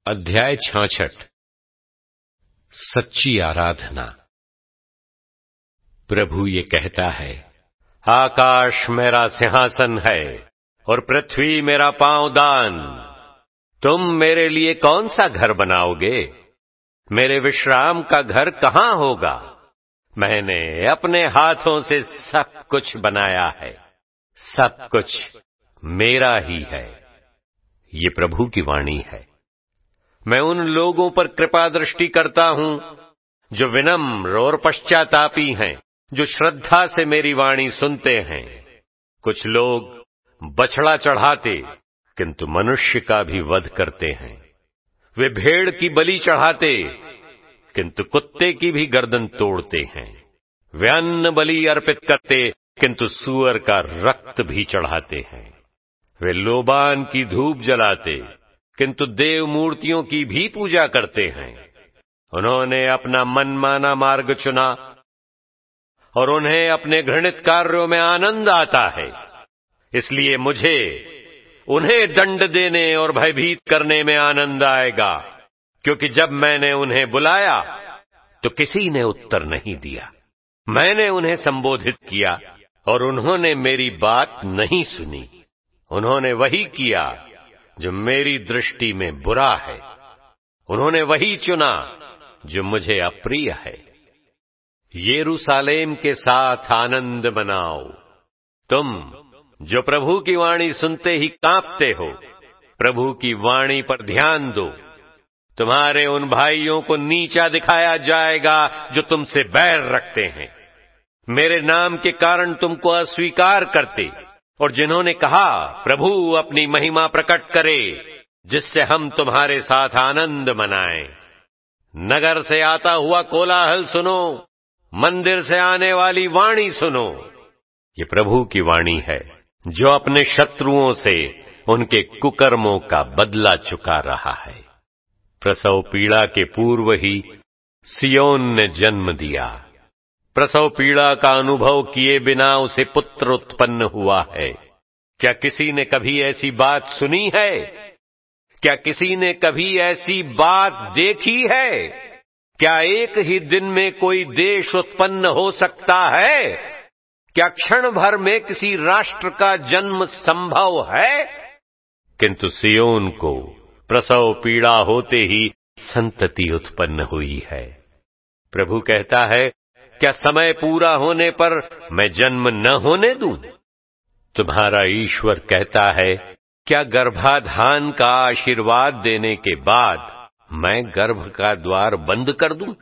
अध्याय 66 सच्ची आराधना। प्रभु ये कहता है, आकाश मेरा सिंहासन है और पृथ्वी मेरा पांवदान। तुम मेरे लिए कौन सा घर बनाओगे? मेरे विश्राम का घर कहां होगा? मैंने अपने हाथों से सब कुछ बनाया है, सब कुछ मेरा ही है। ये प्रभु की वाणी है। मैं उन लोगों पर कृपा दृष्टि करता हूं जो विनम्र और पश्चातापी हैं, जो श्रद्धा से मेरी वाणी सुनते हैं। कुछ लोग बछड़ा चढ़ाते किंतु मनुष्य का भी वध करते हैं। वे भेड़ की बलि चढ़ाते किंतु कुत्ते की भी गर्दन तोड़ते हैं। वे अन्न बलि अर्पित करते किंतु सूअर का रक्त भी चढ़ाते हैं। वे लोबान की धूप जलाते किंतु देव मूर्तियों की भी पूजा करते हैं। उन्होंने अपना मनमाना मार्ग चुना और उन्हें अपने घृणित कार्यों में आनंद आता है। इसलिए मुझे उन्हें दंड देने और भयभीत करने में आनंद आएगा, क्योंकि जब मैंने उन्हें बुलाया तो किसी ने उत्तर नहीं दिया। मैंने उन्हें संबोधित किया और उन्होंने मेरी बात नहीं सुनी। उन्होंने वही किया जो मेरी दृष्टि में बुरा है। उन्होंने वही चुना जो मुझे अप्रिय है। यरूशलेम के साथ आनंद मनाओ, तुम जो प्रभु की वाणी सुनते ही कांपते हो। प्रभु की वाणी पर ध्यान दो। तुम्हारे उन भाइयों को नीचा दिखाया जाएगा जो तुमसे बैर रखते हैं, मेरे नाम के कारण तुमको अस्वीकार करते, और जिन्होंने कहा प्रभु अपनी महिमा प्रकट करे, जिससे हम तुम्हारे साथ आनंद मनाएं। नगर से आता हुआ कोलाहल सुनो, मंदिर से आने वाली वाणी सुनो। ये प्रभु की वाणी है, जो अपने शत्रुओं से उनके कुकर्मों का बदला चुका रहा है। प्रसव पीड़ा के पूर्व ही सिय्योन ने जन्म दिया। प्रसव पीड़ा का अनुभव किए बिना उसे पुत्र उत्पन्न हुआ है। क्या किसी ने कभी ऐसी बात सुनी है? क्या किसी ने कभी ऐसी बात देखी है? क्या एक ही दिन में कोई देश उत्पन्न हो सकता है? क्या क्षण भर में किसी राष्ट्र का जन्म संभव है? किंतु सिय्योन को प्रसव पीड़ा होते ही संतति उत्पन्न हुई है। प्रभु कहता है, क्या समय पूरा होने पर मैं जन्म न होने दूं? तुम्हारा ईश्वर कहता है, क्या गर्भाधान का आशीर्वाद देने के बाद मैं गर्भ का द्वार बंद कर दूं?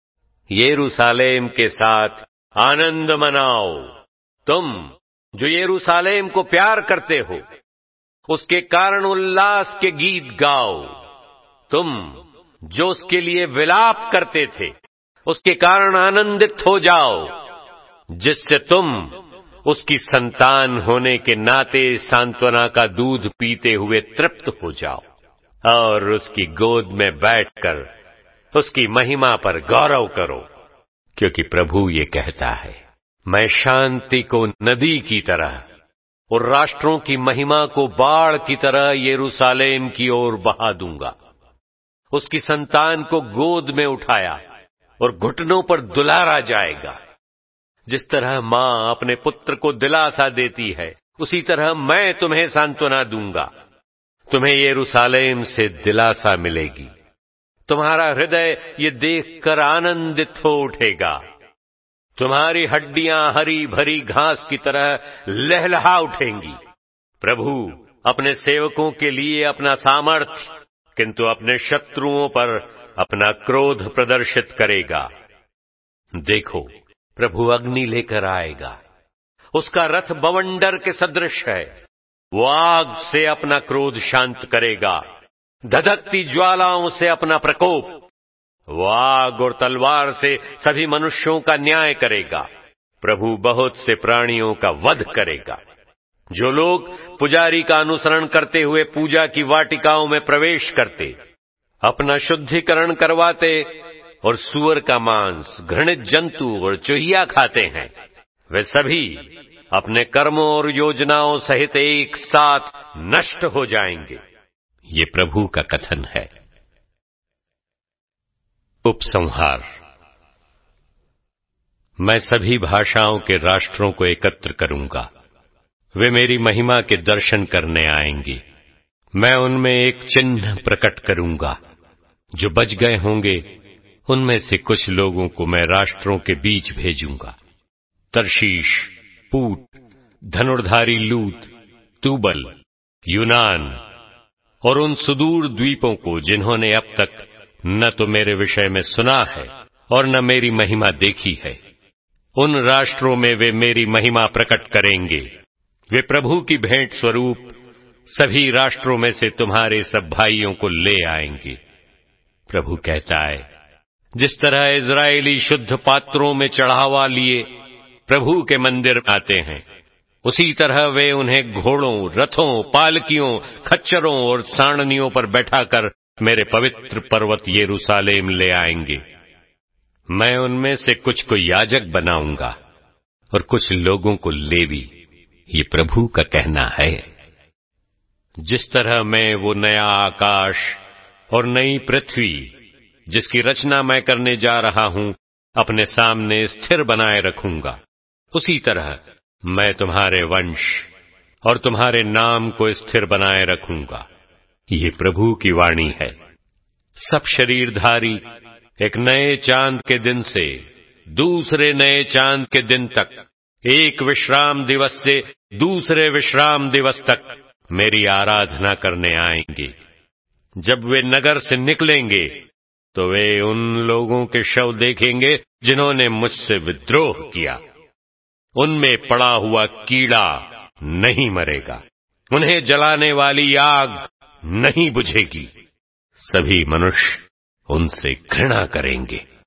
यरूशलेम के साथ आनंद मनाओ, तुम जो यरूशलेम को प्यार करते हो। उसके कारण उल्लास के गीत गाओ। तुम जो उसके लिए विलाप करते थे, उसके कारण आनंदित हो जाओ, जिससे तुम उसकी संतान होने के नाते सांत्वना का दूध पीते हुए तृप्त हो जाओ और उसकी गोद में बैठकर उसकी महिमा पर गौरव करो। क्योंकि प्रभु ये कहता है, मैं शांति को नदी की तरह और राष्ट्रों की महिमा को बाढ़ की तरह यरूशलेम की ओर बहा दूंगा। उसकी संतान को गोद में उठाया और घुटनों पर दुलारा जाएगा। जिस तरह मां अपने पुत्र को दिलासा देती है, उसी तरह मैं तुम्हें सांत्वना दूंगा। तुम्हें यरूशलेम से दिलासा मिलेगी। तुम्हारा हृदय ये देखकर आनंदित हो उठेगा। तुम्हारी हड्डियां हरी भरी घास की तरह लहलहा उठेंगी। प्रभु अपने सेवकों के लिए अपना सामर्थ्य, किंतु अपने शत्रुओं पर अपना क्रोध प्रदर्शित करेगा। देखो, प्रभु अग्नि लेकर आएगा। उसका रथ बवंडर के सदृश है। वो आग से अपना क्रोध शांत करेगा, धधकती ज्वालाओं से अपना प्रकोप। वो आग और तलवार से सभी मनुष्यों का न्याय करेगा। प्रभु बहुत से प्राणियों का वध करेगा। जो लोग पुजारी का अनुसरण करते हुए पूजा की वाटिकाओं में प्रवेश करते, अपना शुद्धिकरण करवाते और सूअर का मांस, घृणित जंतु और चूहिया खाते हैं, वे सभी अपने कर्मों और योजनाओं सहित एक साथ नष्ट हो जाएंगे। ये प्रभु का कथन है। उपसंहार। मैं सभी भाषाओं के राष्ट्रों को एकत्र करूंगा। वे मेरी महिमा के दर्शन करने आएंगे। मैं उनमें एक चिन्ह प्रकट करूंगा। जो बच गए होंगे उनमें से कुछ लोगों को मैं राष्ट्रों के बीच भेजूंगा। तर्शीश, पूट, धनुर्धारी लूत, तूबल, यूनान और उन सुदूर द्वीपों को जिन्होंने अब तक न तो मेरे विषय में सुना है और न मेरी महिमा देखी है, उन राष्ट्रों में वे मेरी महिमा प्रकट करेंगे। वे प्रभु की भेंट स्वरूप सभी राष्ट्रों में से तुम्हारे सब भाइयों को ले आएंगे। प्रभु कहता है, जिस तरह इजरायली शुद्ध पात्रों में चढ़ावा लिए प्रभु के मंदिर में आते हैं, उसी तरह वे उन्हें घोड़ों, रथों, पालकियों, खच्चरों और सारनियों पर बैठाकर मेरे पवित्र पर्वत यरूशलेम ले आएंगे। मैं उनमें से कुछ को याजक बनाऊंगा और कुछ लोगों को लेवी। ये प्रभु का कहना है। जिस तरह मैं वो नया आकाश और नई पृथ्वी, जिसकी रचना मैं करने जा रहा हूं, अपने सामने स्थिर बनाए रखूंगा, उसी तरह मैं तुम्हारे वंश और तुम्हारे नाम को स्थिर बनाए रखूंगा। ये प्रभु की वाणी है। सब शरीरधारी एक नए चांद के दिन से दूसरे नए चांद के दिन तक, एक विश्राम दिवस से दूसरे विश्राम दिवस तक मेरी आराधना करने आएंगे। जब वे नगर से निकलेंगे तो वे उन लोगों के शव देखेंगे जिन्होंने मुझसे विद्रोह किया। उनमें पड़ा हुआ कीड़ा नहीं मरेगा, उन्हें जलाने वाली आग नहीं बुझेगी। सभी मनुष्य उनसे घृणा करेंगे।